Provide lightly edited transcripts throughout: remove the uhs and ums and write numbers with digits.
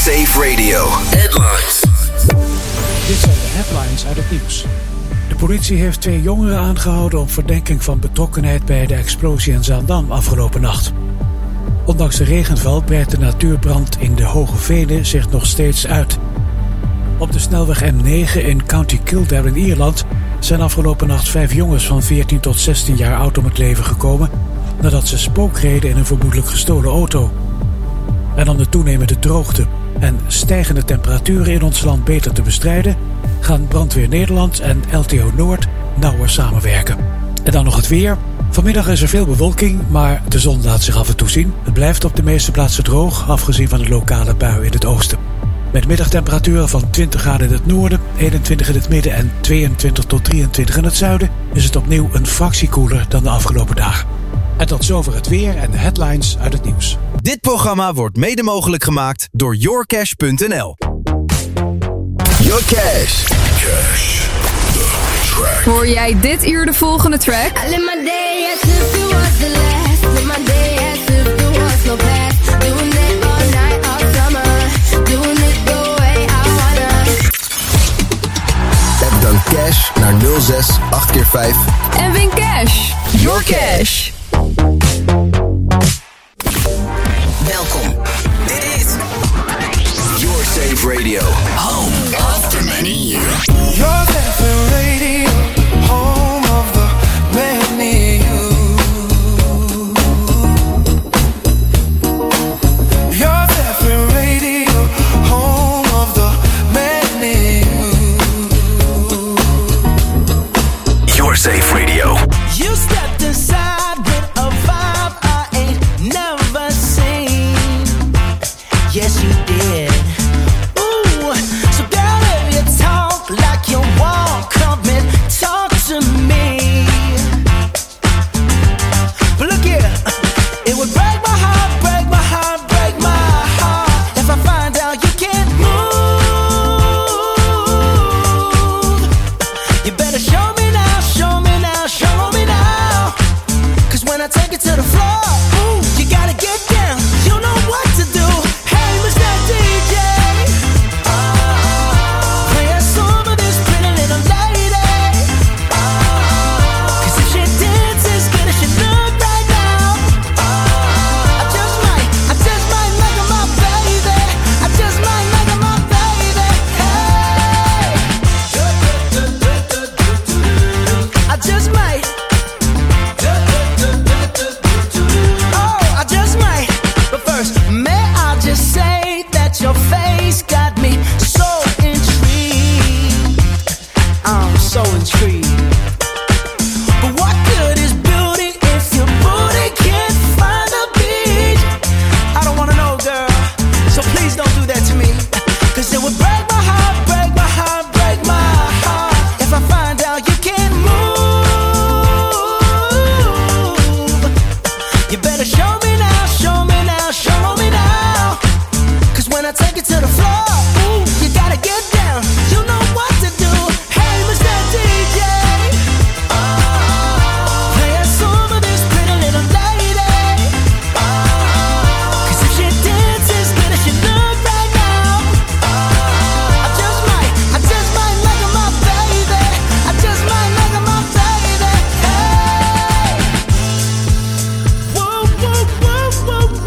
Safe Radio. Headlines. Dit zijn de headlines uit het nieuws. De politie heeft 2 jongeren aangehouden op verdenking van betrokkenheid bij de explosie in Zaandam afgelopen nacht. Ondanks de regenval breidt de natuurbrand in de Hoge Venen zich nog steeds uit. Op de snelweg M9 in County Kildare in Ierland zijn afgelopen nacht 5 jongens van 14 tot 16 jaar oud om het leven gekomen nadat ze spookreden in een vermoedelijk gestolen auto. En om de toenemende droogte en stijgende temperaturen in ons land beter te bestrijden, gaan Brandweer Nederland en LTO Noord nauwer samenwerken. En dan nog het weer. Vanmiddag is er veel bewolking, maar de zon laat zich af en toe zien. Het blijft op de meeste plaatsen droog, afgezien van de lokale bui in het oosten. Met middagtemperaturen van 20 graden in het noorden, 21 in het midden en 22 tot 23 in het zuiden, is het opnieuw een fractie koeler dan de afgelopen dagen. En tot zover het weer en de headlines uit het nieuws. Dit programma wordt mede mogelijk gemaakt door yourcash.nl. Your Cash. Cash. The track. Hoor jij dit uur de volgende track? I live my day as if it was the last. Live my day as if there was no past. Doing it all night, all summer. Doing it the way I wanna. App dan Cash naar 06 8x5 En win cash. Your Cash. Welkom. Dit is Your Safe Radio. Home after many years. Your Safe Radio, home of the many you. Your Safe Radio, home of the many you. Your Safe Radio. You stepped inside with a vibe I ain't never seen. Yes, you did. Ooh, so girl, if you talk like you walk, come and talk to me. But look here, it would break my heart, break my heart, break my heart if I find out you can't move. You better show me now, show me now, show me now. 'Cause when I take it to the floor, ooh, you gotta get down. You know what to do. Hey, Mr. DJ, play a song for this pretty little lady. 'Cause if she dances as good as she look right now, I just might make her my baby. I just might make her my baby. Hey, I just might. Oh, I just might. But first, may I just say that your face got me so intrigued. I'm so intrigued. But what good is beauty if your booty can't find a beach? I don't wanna know, girl. So please don't do that to me. 'Cause it would break my heart, break my heart, break my heart if I find out you can't move. You better show me now, show me now, show me now. 'Cause when I take it to the floor, ooh, you gotta get down. You know what to do. Hey, Mr. DJ, play a song for this pretty little lady. 'Cause if she dances as good as she look right now, I just might make her my baby. I just might make her my baby. Hey, whoa, whoa, whoa, whoa,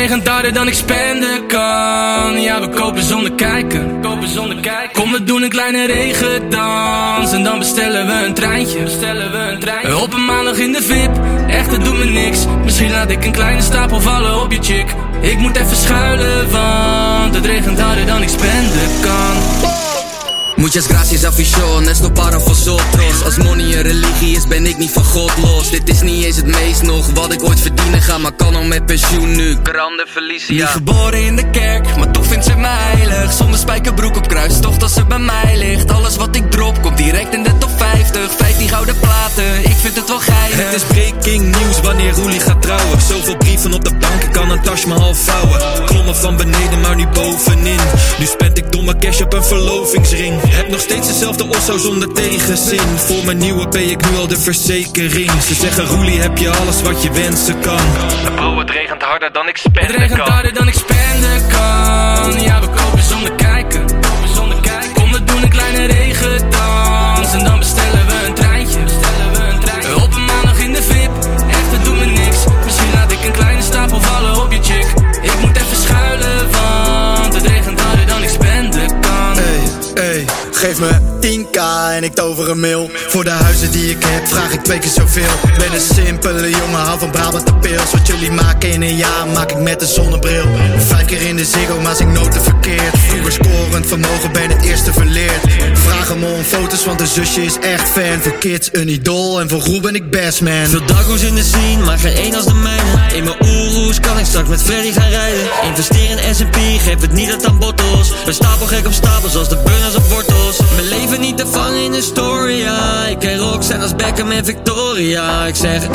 regent harder dan ik spenden kan. Ja, we kopen zonder kijken. Kom, we doen een kleine regendans. En dan bestellen we een treintje. Op een maandag in de VIP. Echt, het doet me niks. Misschien laat ik een kleine stapel vallen op je chick. Ik moet even schuilen, want het regent harder dan ik spenden kan. Muchas gracias aficiones, no paro vosotros. Als money een religie is, ben ik niet van God los. Dit is niet eens het meest nog wat ik ooit verdienen ga, maar kan al met pensioen nu. Grande Felicia. Niet geboren in de kerk, maar toch vindt ze mij heilig. Zonder spijkerbroek op kruis, toch dat ze bij mij ligt. Alles wat ik drop, komt direct in de top 50. 15 gouden platen, ik vind het wel geinig. Het is breaking news wanneer Roelie gaat trouwen. Zoveel brieven op de bank, ik kan een tas maar half vouwen. Klommen van beneden, maar nu bovenin. Nu spend ik domme cash op een verlovingsring. Heb nog steeds dezelfde osso zonder tegenzin. Voor mijn nieuwe P ik nu al de verzekering. Ze zeggen Roelie, heb je alles wat je wensen kan. Bro, het regent harder dan ik spenden kan. Het regent harder dan ik spenden kan. Ja, we kopen zonder kijken. Kom, we doen een kleine regendans. En dan bestellen we een treintje. Op een maandag in de VIP. Echt, het doet me niks. Misschien laat ik een kleine stapel vallen op je chick. Ik moet even schuilen, want het regent harder dan ik spenden kan. Hey, geef me 10k en ik tover een mil. Voor de huizen die ik heb vraag ik 2 keer zoveel. Ben een simpele jongen, hou van Brabant de pils. Wat jullie maken in een jaar maak ik met een zonnebril. 5 keer in de Ziggo, maar zing noten verkeerd. Vroeger scorend vermogen, ben het eerste verleerd. Vraag hem om foto's, want de zusje is echt fan. Voor kids een idool en voor Roel ben ik best man. Veel dago's in de scene, maar geen één als de mijne. In mijn oeroes kan ik straks met Freddy gaan rijden. Investeer in S&P, geef het niet uit aan bottles. Ben stapelgek op stapels als de burners op wortels. Mijn leven niet te vangen in de story, ja. Ik ken Roxanne als Beckham en Victoria. Ik zeg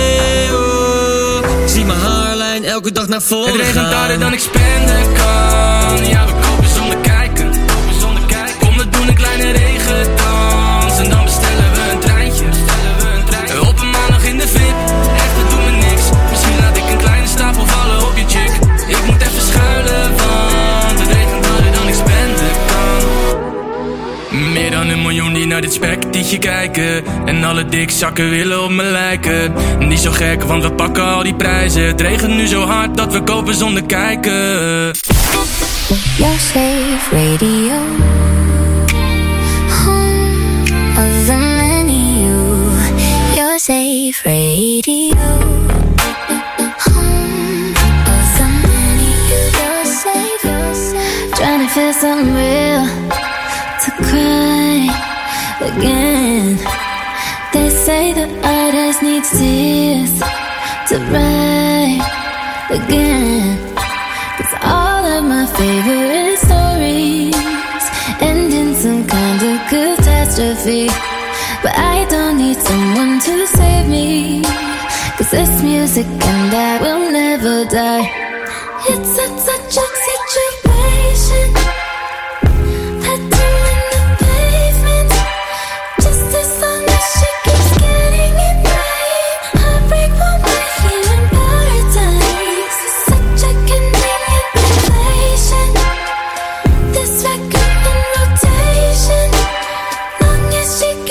eeuw, ik zie mijn haarlijn elke dag naar voren. Het regent harder dan ik spenden kan. Ja, we kopen zonder kijken. Kom, we doen een kleine regendans. En dan bestellen we een treintje. Op een maandag in de VIP. Echt, het doet me niks. Misschien laat ik een kleine stapel vallen op je chick. Ik moet even schuilen, want het regent harder dan ik spenden kan. Meer dan 1 miljoen die naar dit spektietje kijken. En alle dikzakken willen op me lijken. Niet zo gek, want we pakken al die prijzen. Het regent nu zo hard dat we kopen zonder kijken. Your safe radio, home of the menu. Your safe radio, home of the menu. You're safe, trying to feel something real, to cry again. They say that artists need tears to write again. 'Cause all of my favorite stories end in some kind of catastrophe. But I don't need someone to save me, 'cause this music and I will never die. It's such a situation. She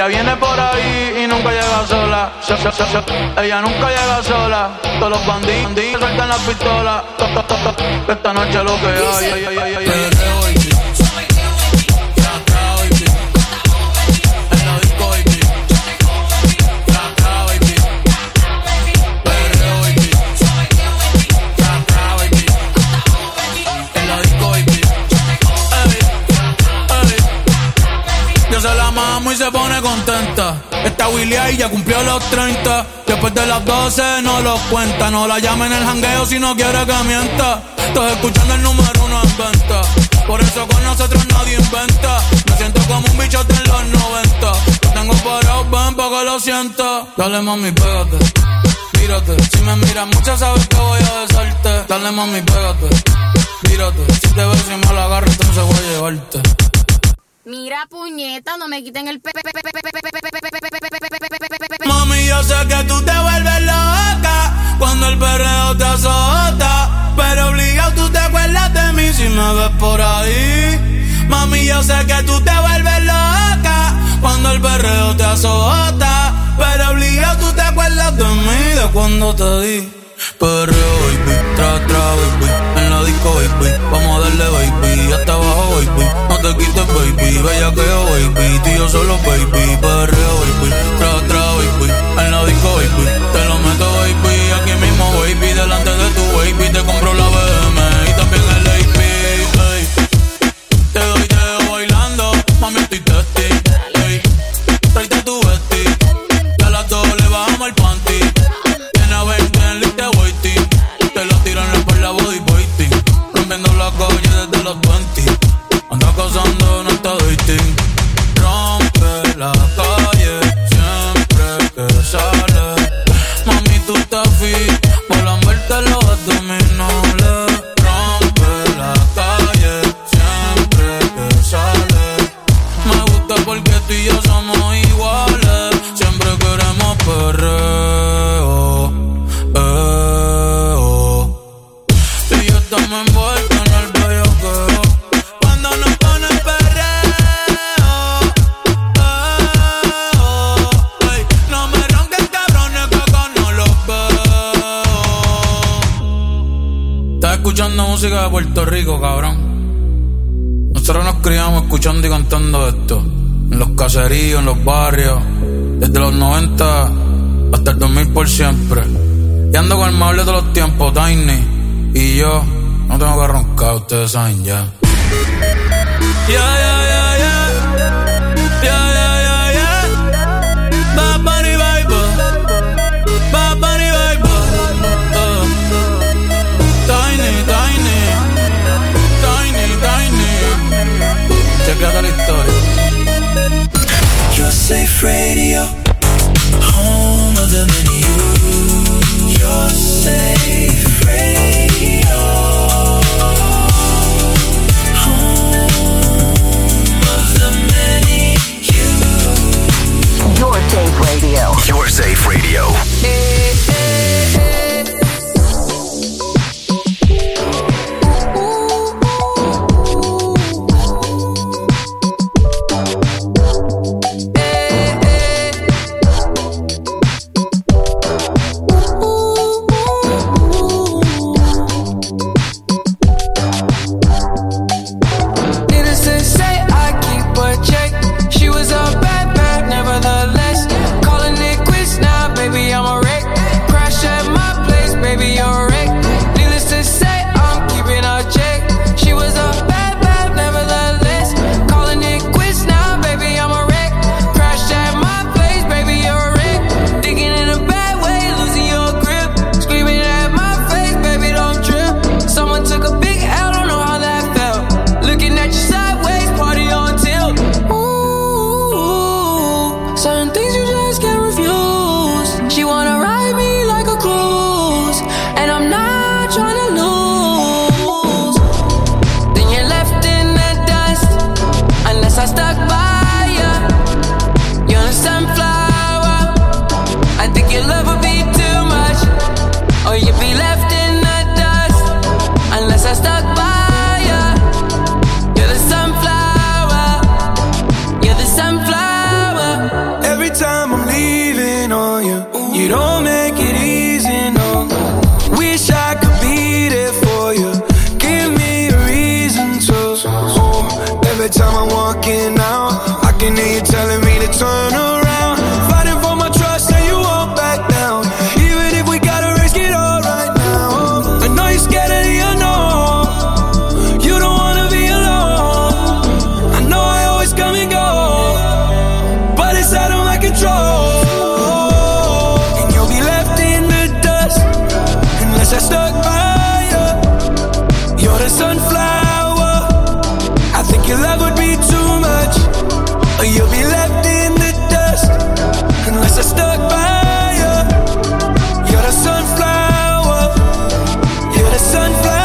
Ella viene por ahí y nunca llega sola. Ella nunca llega sola. Todos los bandidos sueltan las pistolas. Esta noche lo que hay. Y se pone contenta. Esta Willy ahí ya cumplió los 30. Después de las 12 no los cuenta. No la llamen en el jangueo si no quiere que mienta. Estás escuchando el número 1 en venta. Por eso con nosotros nadie inventa. Me siento como un bichote en los 90. Lo tengo parado, ven pa' que lo sienta. Dale mami, pégate, mírate. Si me miras mucho sabes que voy a besarte. Dale mami, pégate, mírate. Si te ves y me la agarro entonces voy a llevarte. Mira, puñeta, no me quiten el Mami, yo sé que tú te vuelves loca cuando el perreo te azota, pero obligado tú te acuerdas de mí si me ves por ahí. Mami, yo sé que tú te vuelves loca cuando el perreo te azota, pero obligado tú te acuerdas de mí, de cuando te di. Perreo, baby, tra, baby, en la disco, baby, vamos a darle, baby, hasta abajo, baby, no te quites, baby, bellaqueo, baby, tú y yo solo, baby, perreo, baby, tra, baby, en la disco, baby, te lo meto, baby, aquí mismo, baby, delante de tu baby, te compro la BM y también el AP, ey, te doy dedo bailando, mami, estoy testy, ey, tráete tu vesti, y a las 2 le bajamos el panty. Te la tiran por la body waiting, rompiendo la calle desde los 20. Anda causando, no está dating. Rompe la calle siempre que sale. Mami, tú estás fit, volan verte los abdominales. Rompe la calle siempre que sale. Me gusta porque tú y yo somos iguales. Siempre queremos perreo. Estamos envueltos en el bellaqueo cuando nos pone el perreo. Ey, no me ronquen cabrones que acá no los veo. Estás escuchando música de Puerto Rico, cabrón. Nosotros nos criamos escuchando y cantando esto en los caseríos, en los barrios, desde los 90 hasta el 2000 por siempre. Y ando con el más de los tiempos, Tiny. Y yo no tengo que roncar, ustedes saben ya. Bad Bunny vibe, Bad Bunny vibe. Tiny. Chequeate la historia. Your safe radio, home of the many you. Your safe radio, home of the many you. Your safe radio. Your safe radio. every time I'm walking out. I can hear you telling me to turn around. Fighting for my trust and you won't back down. Even if we gotta risk it all right now. I know you're scared of the unknown. You don't wanna be alone. I know I always come and go, but it's out of my control. And you'll be left in the dust unless I stuck by you. You're the sunflower. I think your love would be too much, or you'll be left in the dust unless I stuck by you. You're the sunflower. You're the sunflower.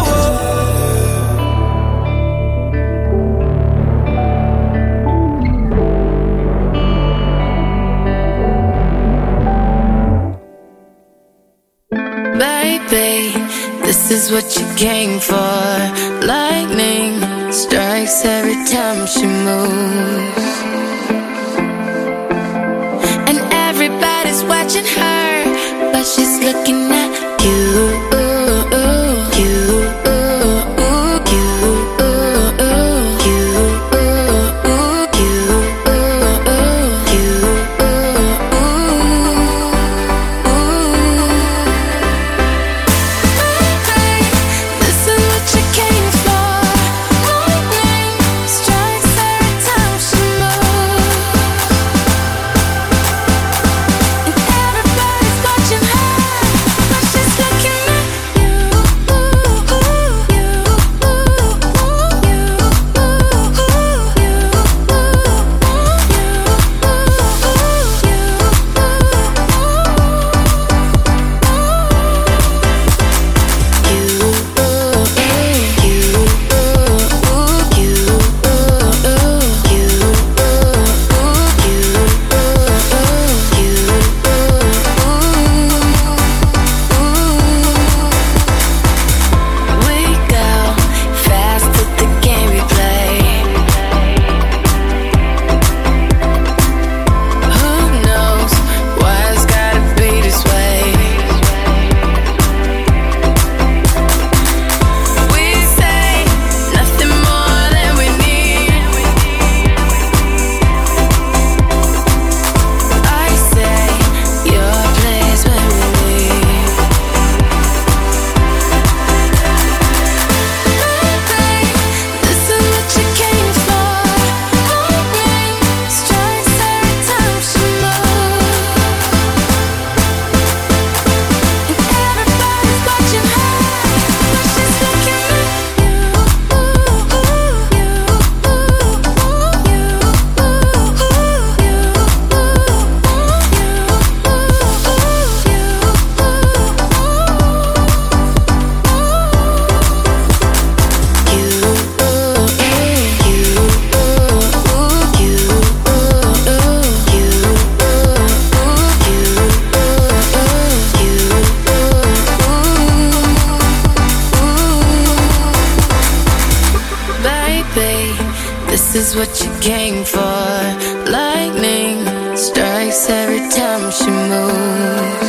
Baby, this is what you came for. Lightning strikes every time she moves, and everybody's watching her, but she's looking at you. This is what you came for. Lightning strikes every time she moves.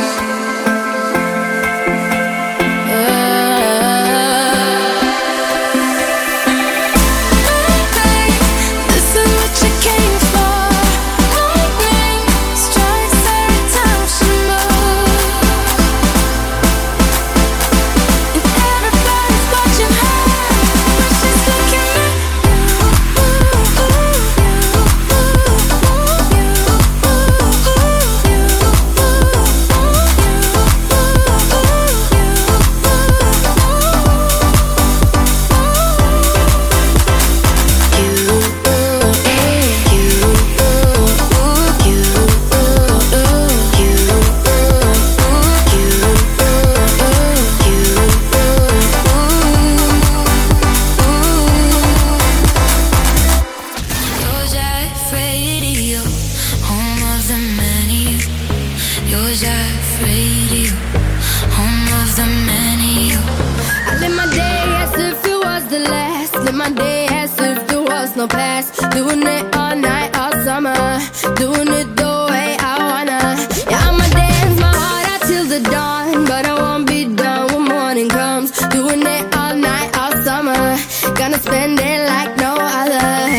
Spend it like no other.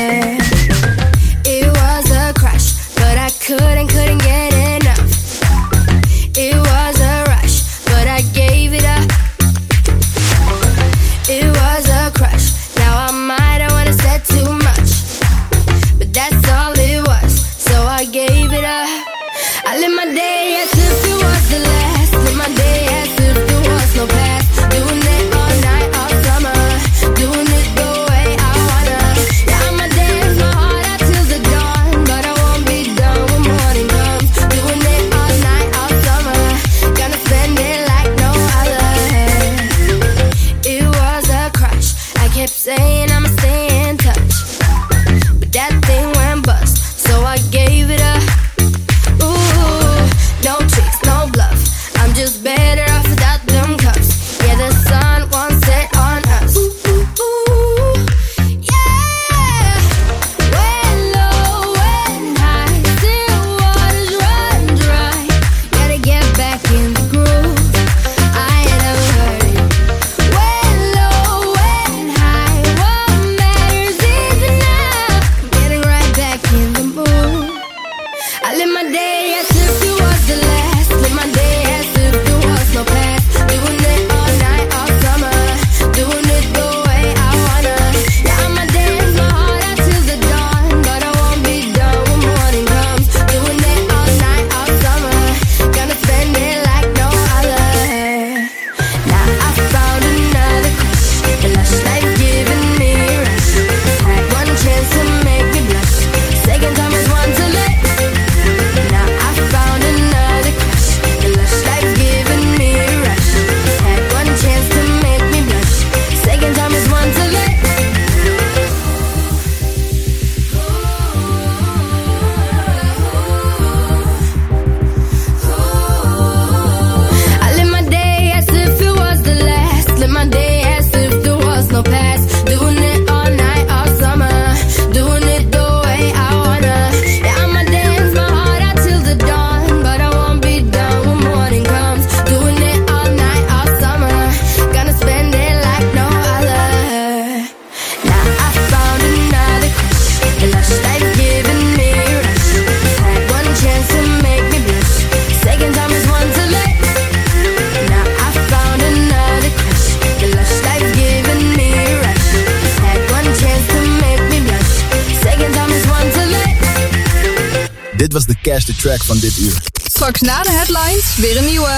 Dit was de Cash the Track van dit uur. Straks na de headlines weer een nieuwe.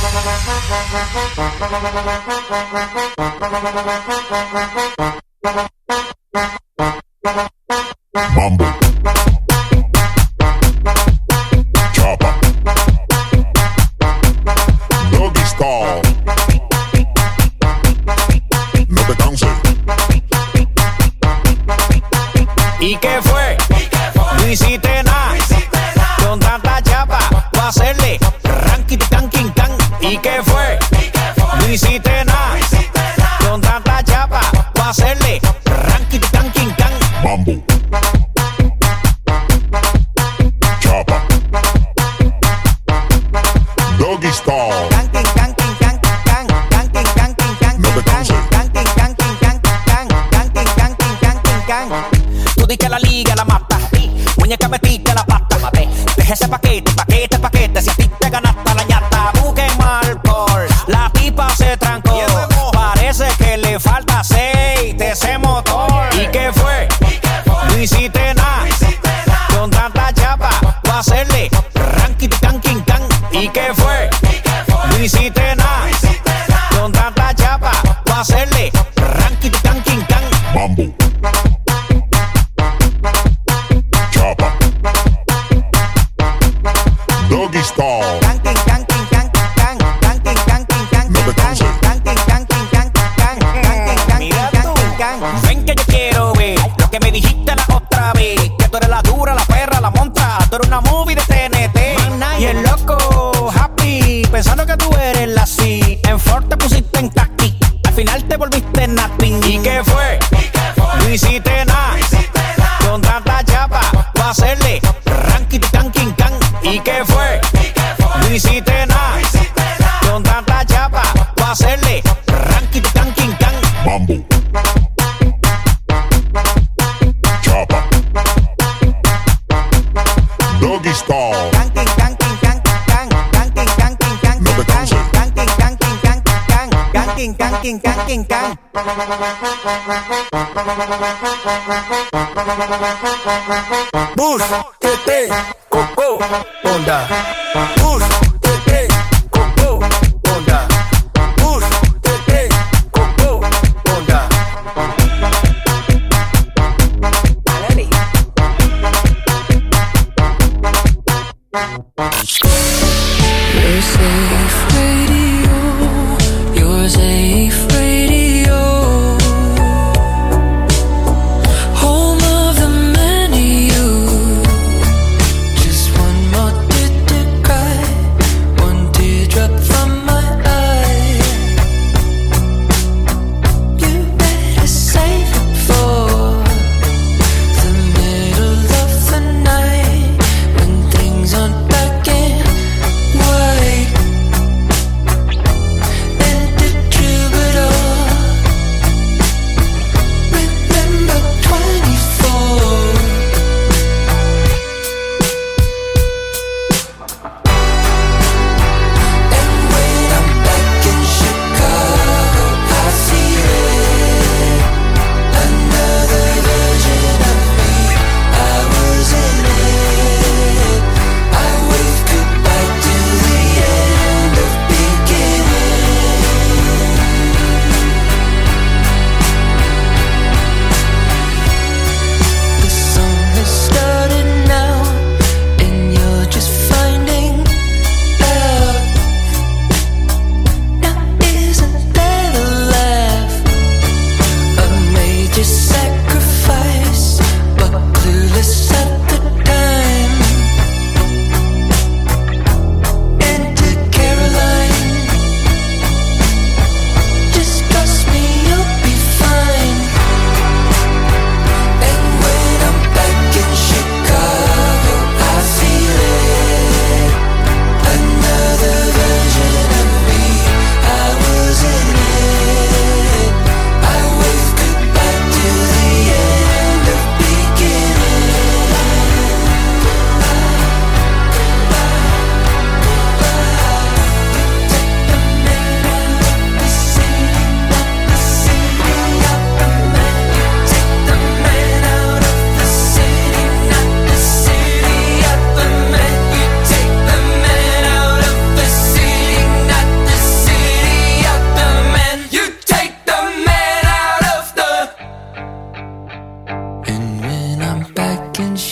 Mambo. Chopper. Doggy style. No te canses. ¿Y qué fue? No hiciste nada. Con tanta chapa, va a hacerle ranking, tanking, can. ¿Y qué fue? No hiciste nada. Con tanta chapa, va a hacerle ranking, tanking, can. Mambo. Chopper. Doggy style. No te canses. Tú di que la liga la mata. Muñeca metiste la pata. Deja ese paquete, si a ti te ganaste la ñata. Busquen alcohol, la pipa se trancó. Parece que le falta aceite ese motor. ¿Y qué fue? No hiciste nada. Con tanta chapa, va a hacerle ranking, tanking, can. ¿Y qué fue? No hiciste nada. Con tanta chapa, va a hacerle ranking, tanking, can. Mambo. Chopper. Doggy style. No te canses. Mira tú. Ven que yo quiero ver lo que me dijiste la otra vez. Que tú eres la dura, la perra, la montra. Tú eres una movie de TNT. Y el loco happy, pensando que tú eres la C. En Ford te pusiste en taqui. Al final te volviste nothing. ¿Y qué fue? No hiciste nada. Con tanta chapa, va a hacerle ranking, tanking, can. ¿Y qué fue? No hiciste nada. Con tanta chapa, va a hacerle ranking, tanking, can. Mambo. Chopper. Doggy style. No te canses. Bush, Tete, Coco, Honda. Bush, Tete, Coco, Honda. Bush, Tete, Coco, Honda. You're safe radio. You're safe radio. Home of the many you. Just one more tear to cry. One teardrop from my eye. You better save it for the middle of the night when things aren't back in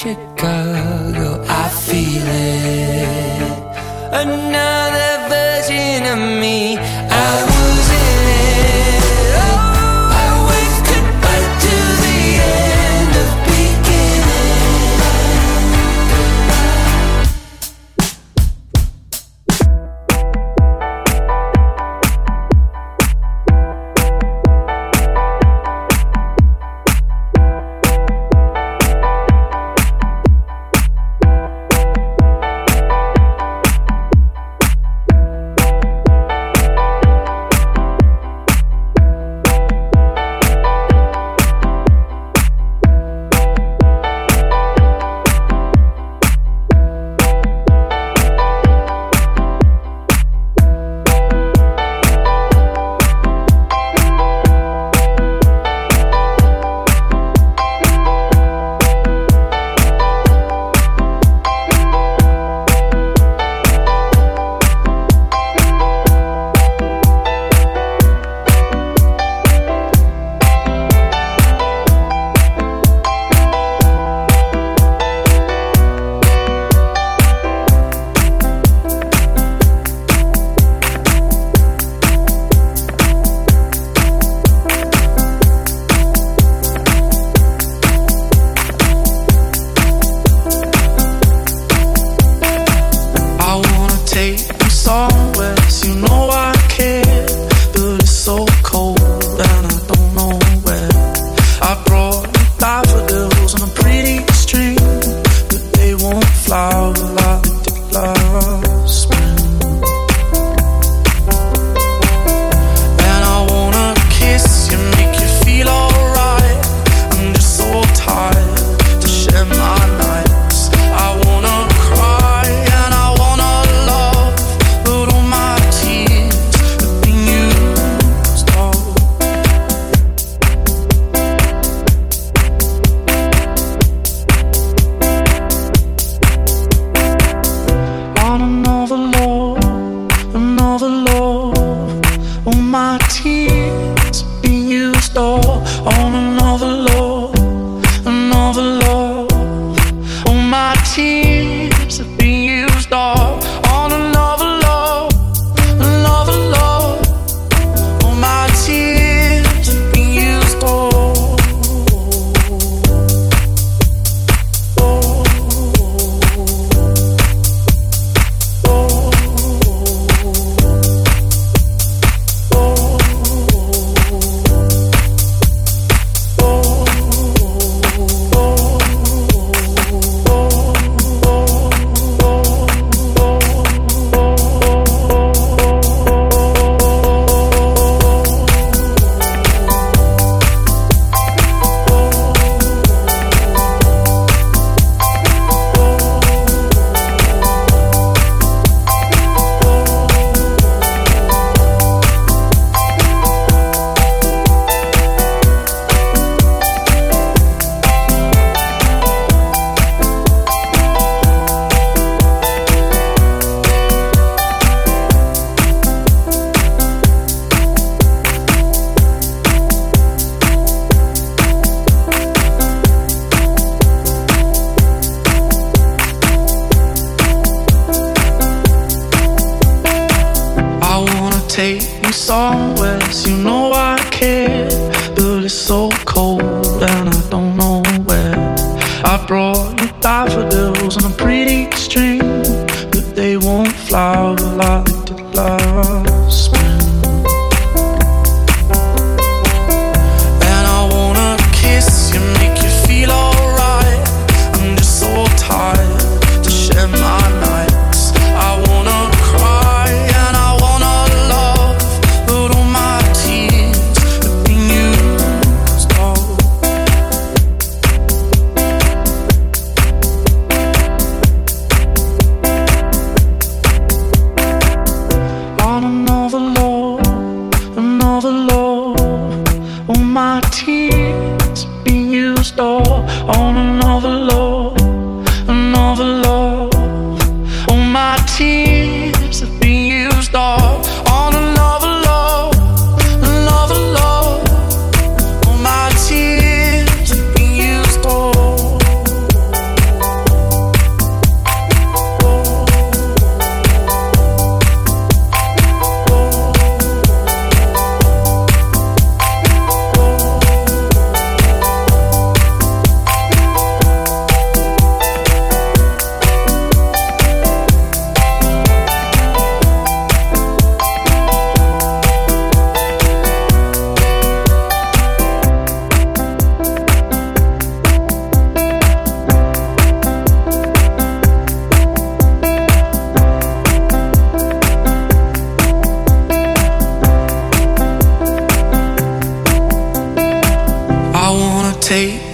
Chicago, I feel it. Another version of me, I was in it. Oh, I went goodbye to the end of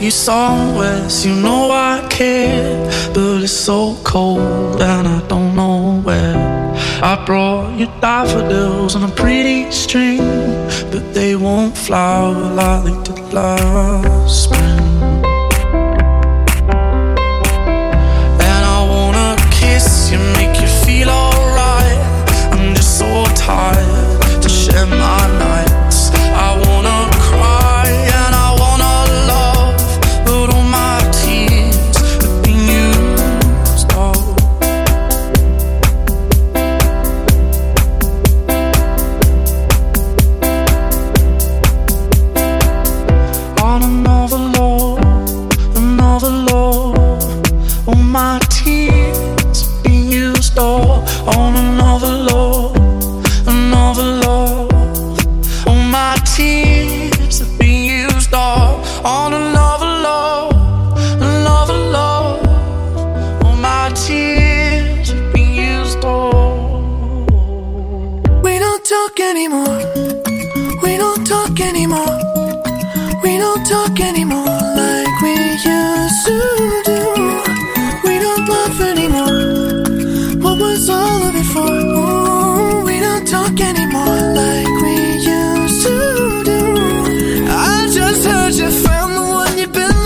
you somewhere, so you know I care. But it's so cold and I don't know where. I brought you daffodils on a pretty string, but they won't flower like they did last spring. And I wanna kiss you, make you feel alright. I'm just so tired to share my nights. I wanna cry and I wanna love, but all my tears have been used up. On another love, all my tears have been used up. On another love, all my tears have been used up. On another love, all my tears have been used up. We don't talk anymore. We don't talk anymore. We don't talk anymore like we used to do. We don't love anymore. What was all of it for? Ooh, we don't talk anymore like we used to do. I just heard you found the one you've been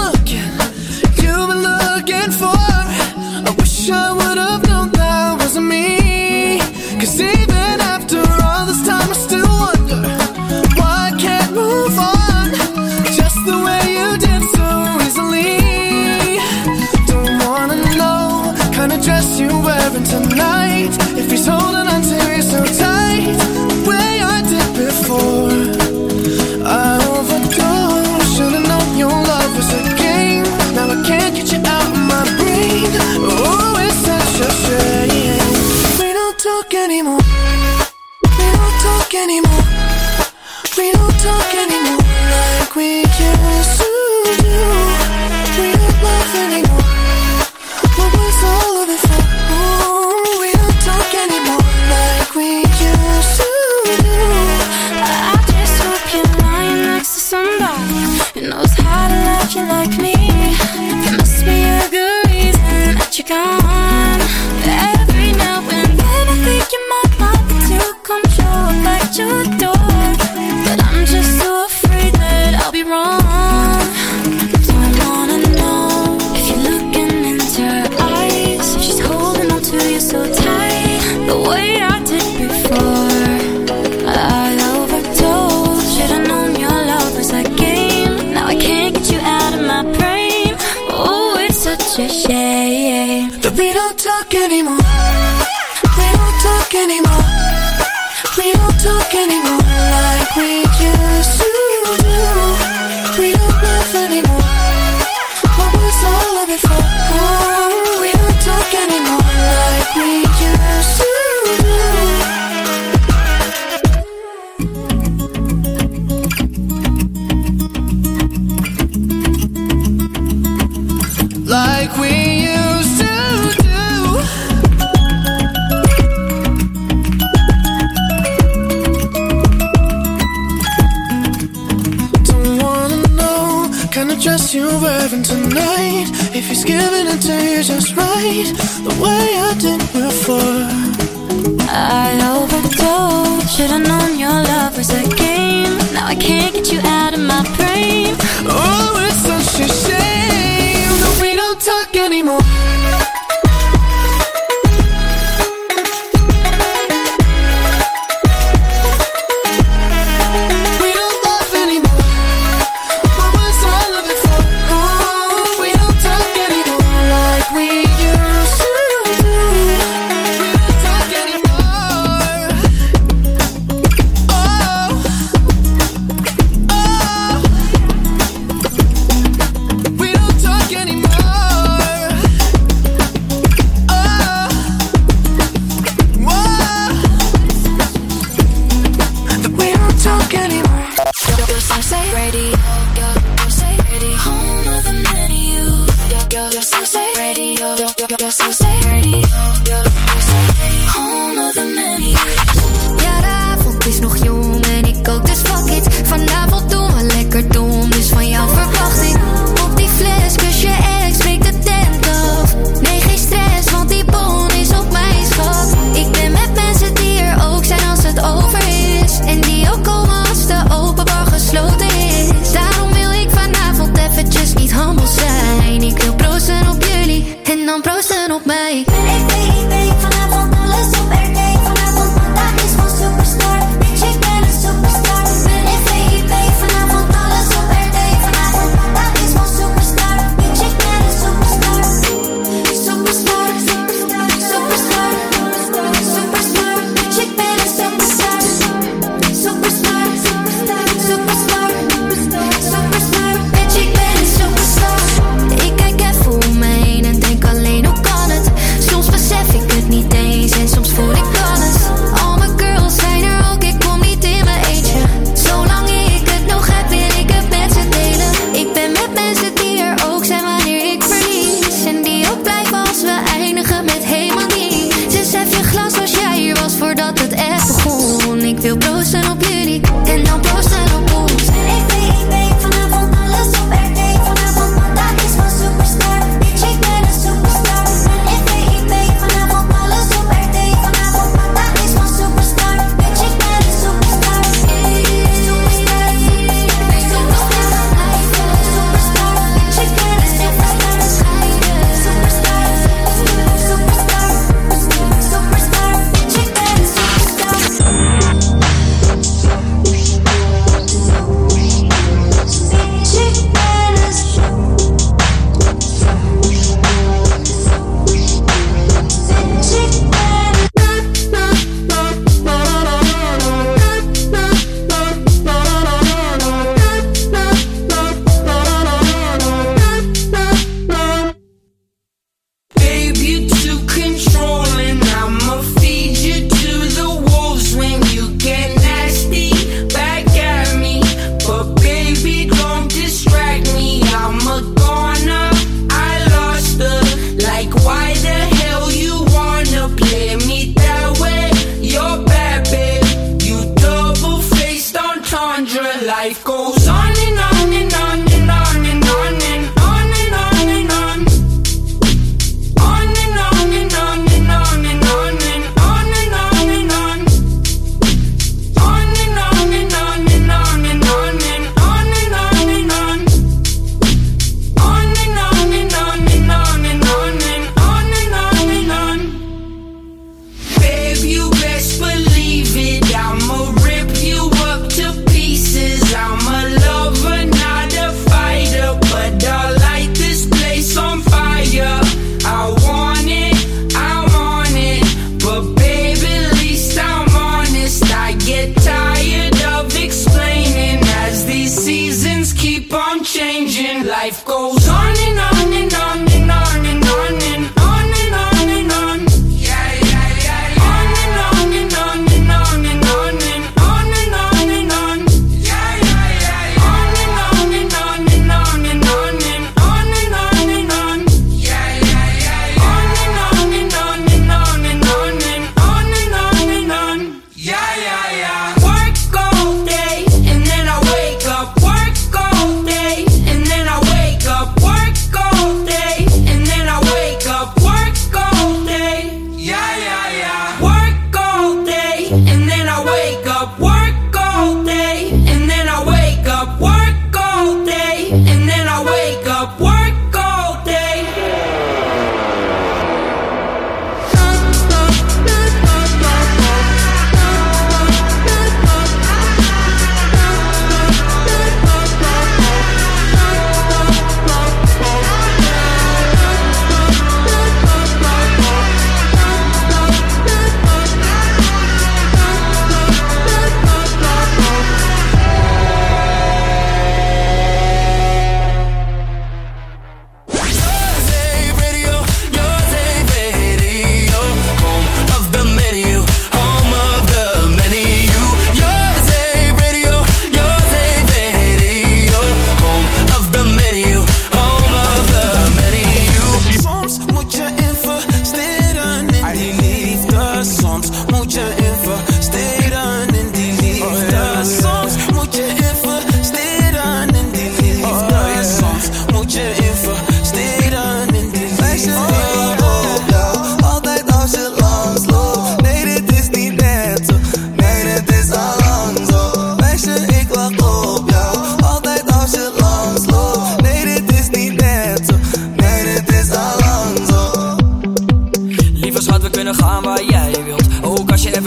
looking for. I wish I would have known that wasn't me. 'Cause even after all this time I still wonder why I can't move on just the way you did so easily. Don't wanna know kind of dress you wearing tonight, if he's holding on to you so tight the way I did before. I overdosed, should've known your love was a game. Now I can't get you out of my brain. Oh, it's such a shame. We don't talk anymore. We don't talk anymore. We don't talk anymore like we used to do. We don't love anymore. What was all of it for? Ooh, we don't talk anymore like we used to do. I just hope you're lying next to somebody who knows how to love you like me. There must be a good reason that you're gone. Every now and then I think you might want to come show up at your door, but I'm just so afraid that I'll be wrong. Don't wanna know if you're looking into her eyes, if she's holding on to you so tight the way I did before. I overdosed, should've known your love was a game. Now I can't get you out of my brain. Oh, it's such a shame that we don't talk anymore. We don't talk anymore. We don't talk anymore like we used to do. We don't laugh anymore. What was all of it for? Oh, we don't talk anymore like we used to do. Like we used to do. Don't wanna know kind of dress you're wearing tonight, if he's giving it to you just right the way I did before. I overdosed, should've known your love was a game. Now I can't get you out of my brain. Oh, it's such a shame that we don't talk anymore. We don't love anymore. What was all of it for? Oh, we don't talk anymore like we used to do. We don't talk anymore. Oh, we don't talk anymore. That we don't talk anymore. Radio, home of the many you. Radio, home of the many. Ja, de avond is nog jong en ik ook, dus fuck it. Vanavond doen we lekker dom, dus van jou verwacht ik op die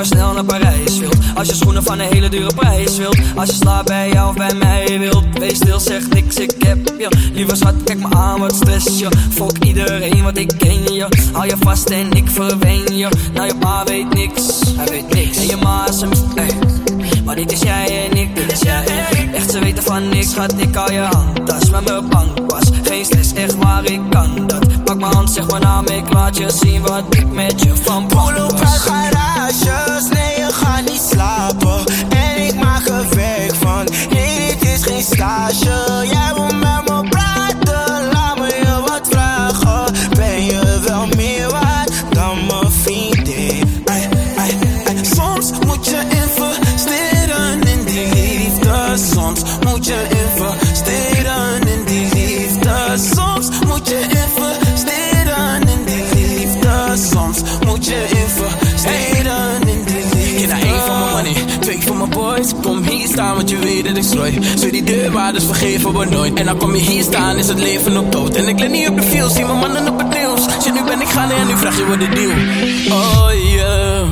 liever snel naar Parijs wilt. Als je schoenen van een hele dure prijs wilt. Als je slaapt bij jou of bij mij wilt. Wees stil, zeg niks, ik heb je. Liever schat, kijk me aan, wat stress je. Fuck iedereen, want ik ken je. Hou je vast en ik verwen je. Nou je pa weet niks, hij weet niks. En je ma is een maar dit is jij en ik, dit is jij en ik. Echt, ze weten van niks, schat, ik hou je handtas met mijn bankpas. Geen stress, echt waar, ik kan dat. Pak mijn hand, zeg maar naam, ik laat je zien wat ik met je van plan was. Pull op uit garages, nee je gaat niet slapen. En ik maak er werk van, nee dit is geen stage. Jij wil met me praten, laat me je wat vragen. Ben je wel meer waard dan mijn vriendin? Soms moet je investeren in die liefde. Soms moet je investeren in die liefde. Soms moet je investeren in die liefde. Soms moet je investeren in die liefde. Je naar 1 voor mijn money, 2 voor mijn boys. Kom hier staan, want je weet dat ik slooi. Zo die deurwaarders vergeven we nooit. En dan kom je hier staan, is het leven op dood. En ik let niet op de field, zie mijn mannen op het nieuws. Shit, nu ben ik gaande en nu vraag je wat de deal. Oh yeah.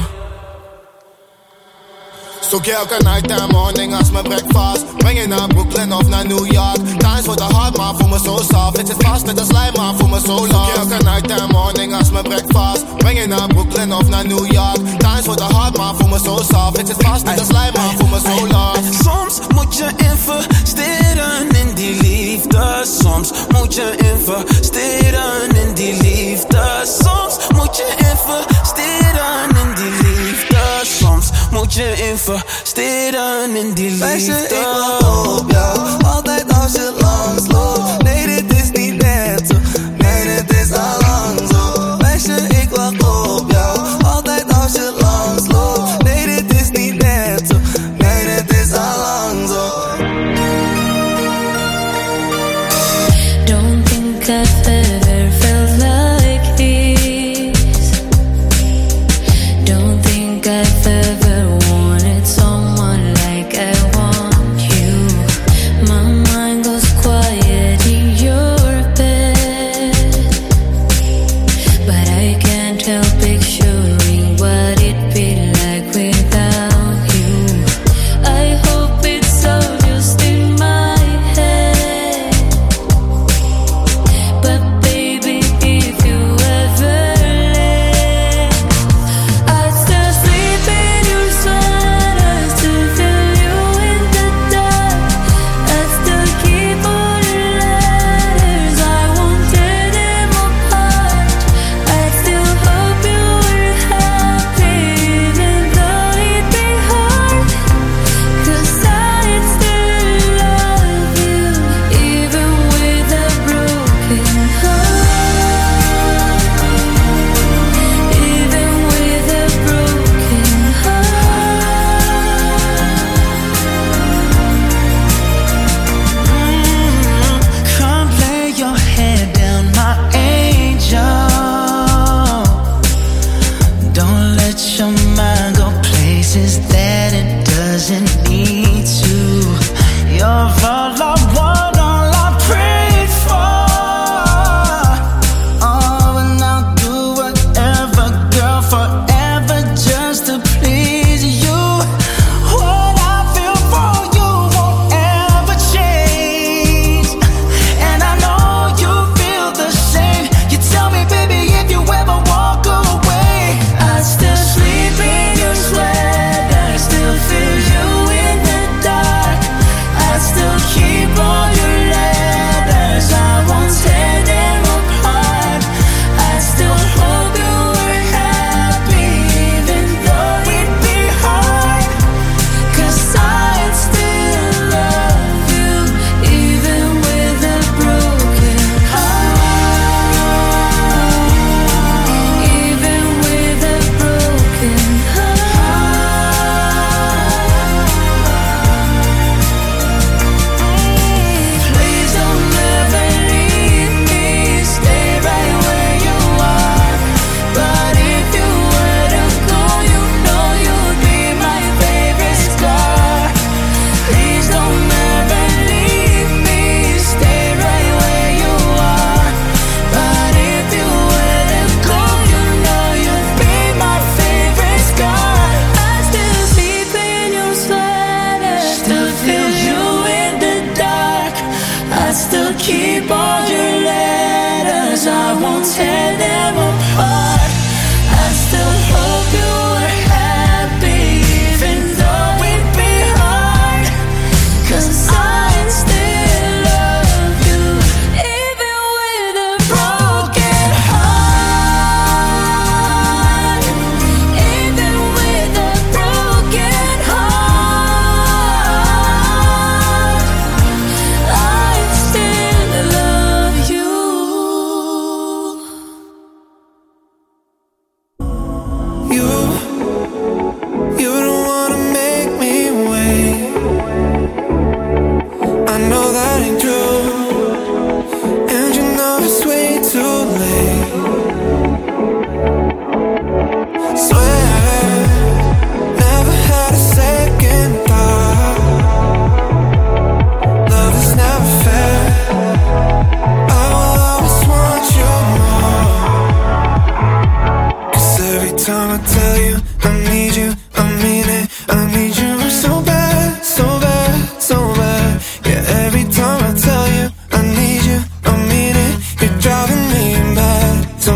Zoek je elke night en morning als mijn breakfast. Breng je naar Brooklyn of naar New York. Times wordt te hard, maar voel me zo soft. Het zit vast net als lijm, maar voel me zo lost. Zoek je elke night en morning als mijn breakfast. Breng je naar Brooklyn of naar New York. Times wordt te hard, maar voel me zo soft. Het zit vast net als lijm, maar voel me zo lost. Soms moet je investeren in die liefde. Soms moet je investeren in die liefde. Soms moet je investeren in die liefde. Soms moet je investeren in die liefde. Meisje, ik wacht op jou, altijd als je langs loopt. Nee, dit is niet net zo, nee, dit is al lang zo. Meisje, ik wacht op jou, altijd als je langs loopt. Nee, dit is niet net zo, nee, dit is al lang zo. Don't think I've ever felt like this. Don't think I've ever wanted someone like I want you. My mind goes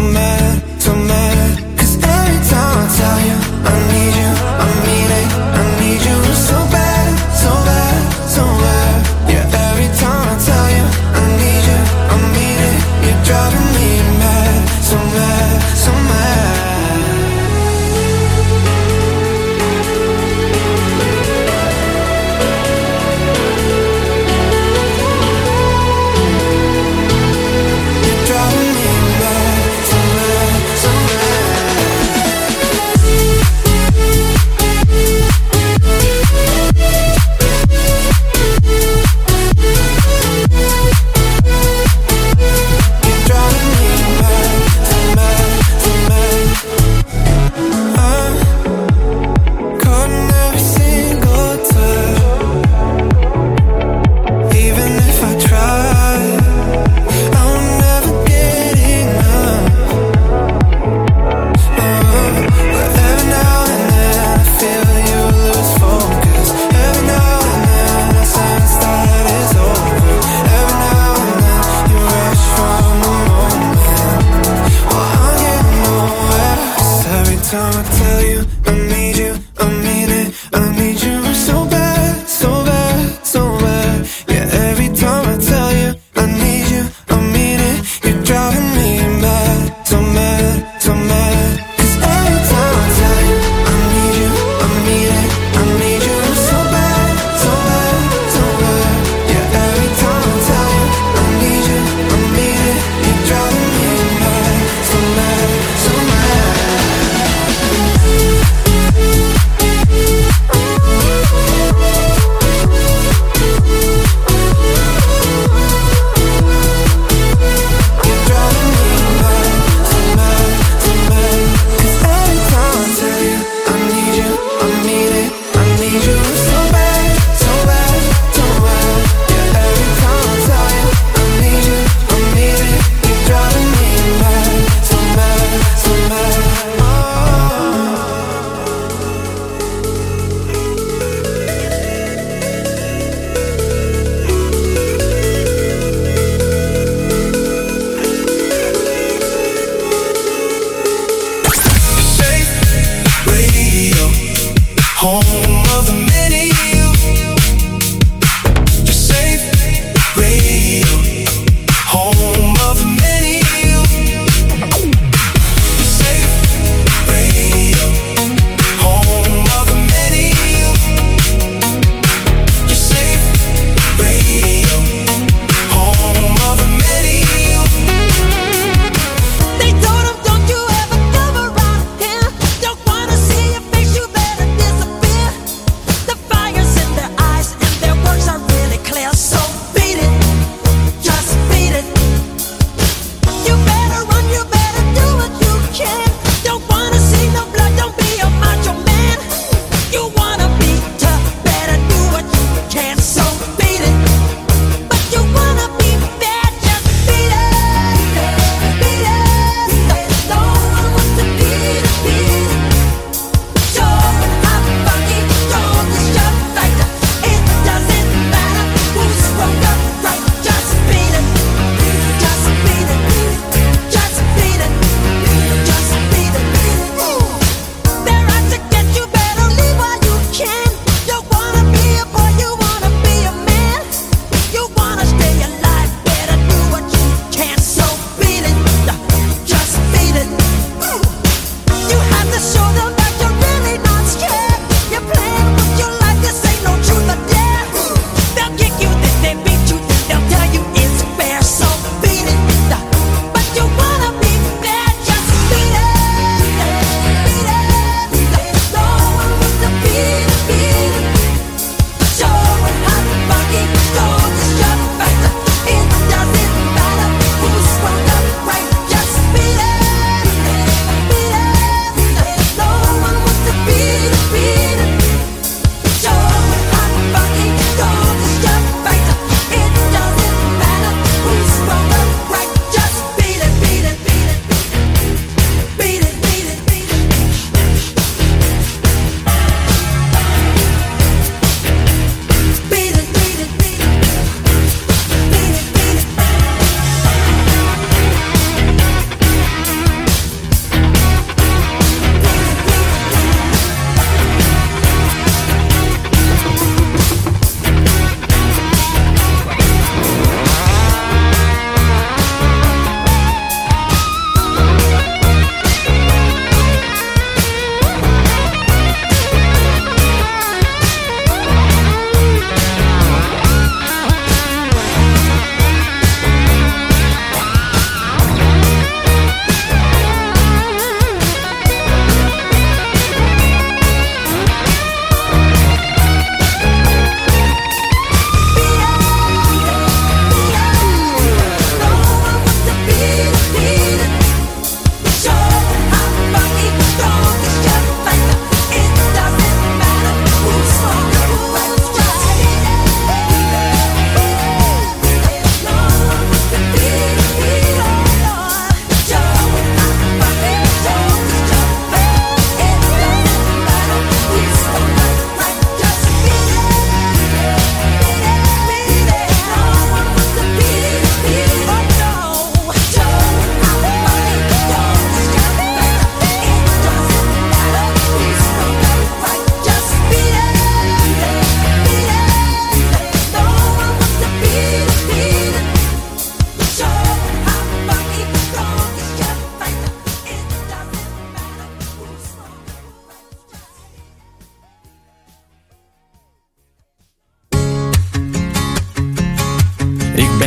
mad, so mad. Cause every time I tell you I need you, I mean it, I need you so bad, so bad, so bad. Yeah, every time I tell you I need you, I mean it. You're driving me mad, so mad, so mad. You're driving me mad, so mad, so mad.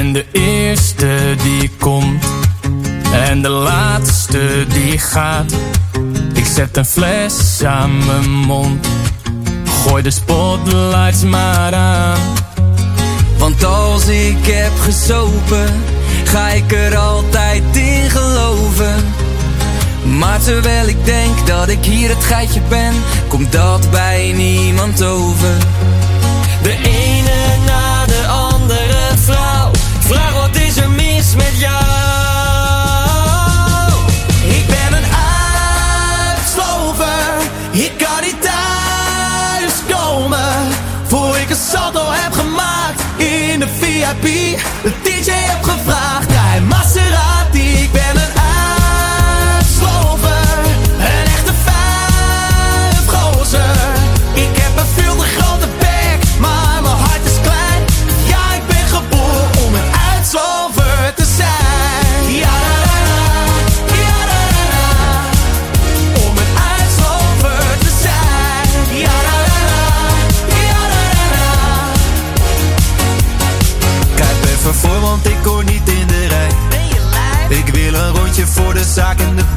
ben de eerste die komt en de laatste die gaat. Ik zet een fles aan mijn mond, gooi de spotlights maar aan. Want als ik heb gesopen, ga ik er altijd in geloven. Maar terwijl ik denk dat ik hier het geitje ben, komt dat bij niemand over. De ene na de andere vrouw, vraag wat is er mis met jou? Ik ben een uitslover, ik kan niet thuis komen voor ik een salto heb gemaakt in de VIP. De DJ heb gevraagd, draai Maserati, ik ben